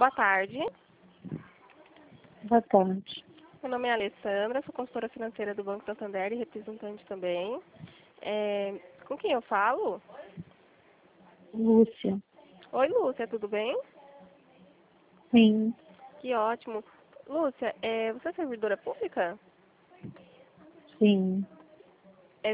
Boa tarde. Boa tarde. Meu nome é Alessandra, sou consultora financeira do Banco Santander e representante também. Com quem eu falo? Lúcia. Oi, Lúcia, tudo bem? Sim, Que ótimo. Lúcia, você é servidora pública? sim. É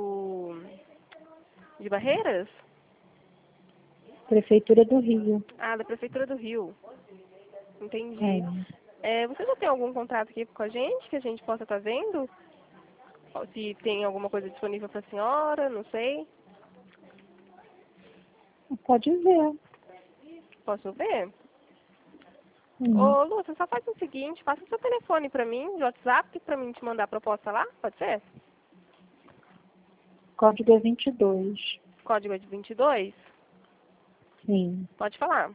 de Barreiras? Prefeitura do Rio. Ah, da Prefeitura do Rio. Entendi. É. Você já tem algum contrato aqui com a gente possa estar vendo? Se tem alguma coisa disponível para a senhora, não sei. Pode ver. Posso ver? Sim. Ô, Lúcia, só faz o seguinte, passa o seu telefone para mim, de WhatsApp, para mim te mandar a proposta lá, pode ser? Código é 22. Código é de 22? Sim. Pode falar.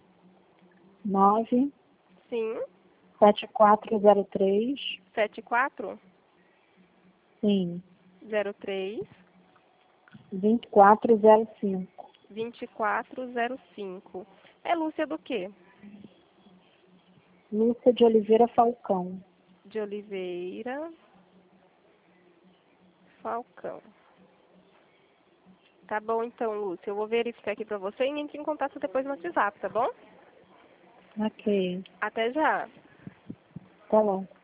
9 Sim, 7403. 7403 Sim. 2405. 2405. É Lúcia do quê? Lúcia de Oliveira Falcão. De Oliveira Falcão. Tá bom então, Lúcia. Eu vou verificar aqui pra você e entre em contato depois no WhatsApp, tá bom? Ok. Até já. Tá bom.